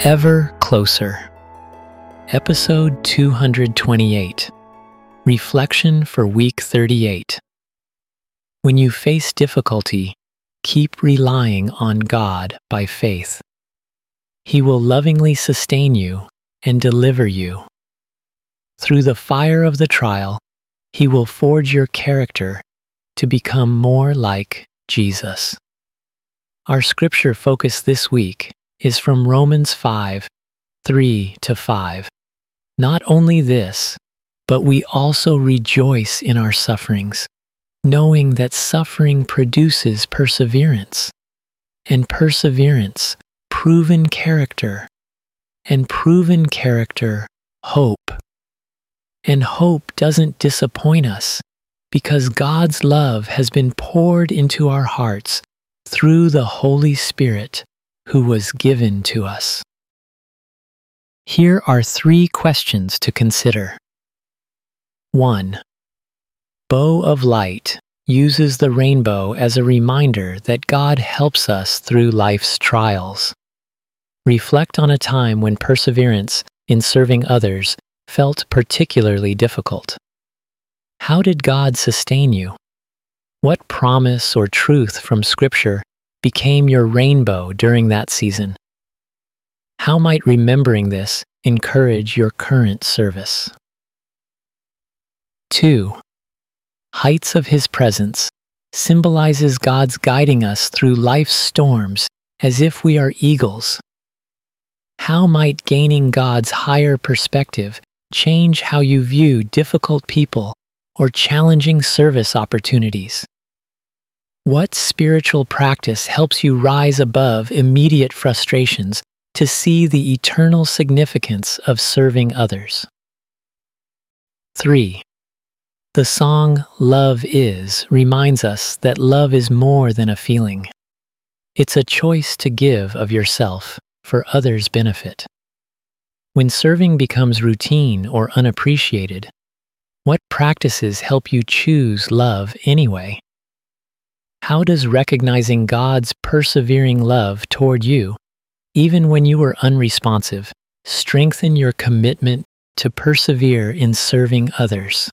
Ever Closer, Episode 228, Reflection for Week 38. When you face difficulty, keep relying on God by faith. He will lovingly sustain you and deliver you. Through the fire of the trial, He will forge your character to become more like Jesus. Our scripture focus this week is from Romans 5:3-5. Not only this, but we also rejoice in our sufferings, knowing that suffering produces perseverance, and perseverance, proven character, and proven character, hope. And hope doesn't disappoint us because God's love has been poured into our hearts through the Holy Spirit who was given to us. Here are 3 questions to consider. 1. Bow of Light uses the rainbow as a reminder that God helps us through life's trials. Reflect on a time when perseverance in serving others felt particularly difficult. How did God sustain you? What promise or truth from Scripture became your rainbow during that season? How might remembering this encourage your current service? 2. Heights of His presence symbolizes God's guiding us through life's storms as if we are eagles. How might gaining God's higher perspective change how you view difficult people or challenging service opportunities? What spiritual practice helps you rise above immediate frustrations to see the eternal significance of serving others? 3. The song Love Is reminds us that love is more than a feeling. It's a choice to give of yourself for others' benefit. When serving becomes routine or unappreciated, what practices help you choose love anyway? How does recognizing God's persevering love toward you, even when you were unresponsive, strengthen your commitment to persevere in serving others?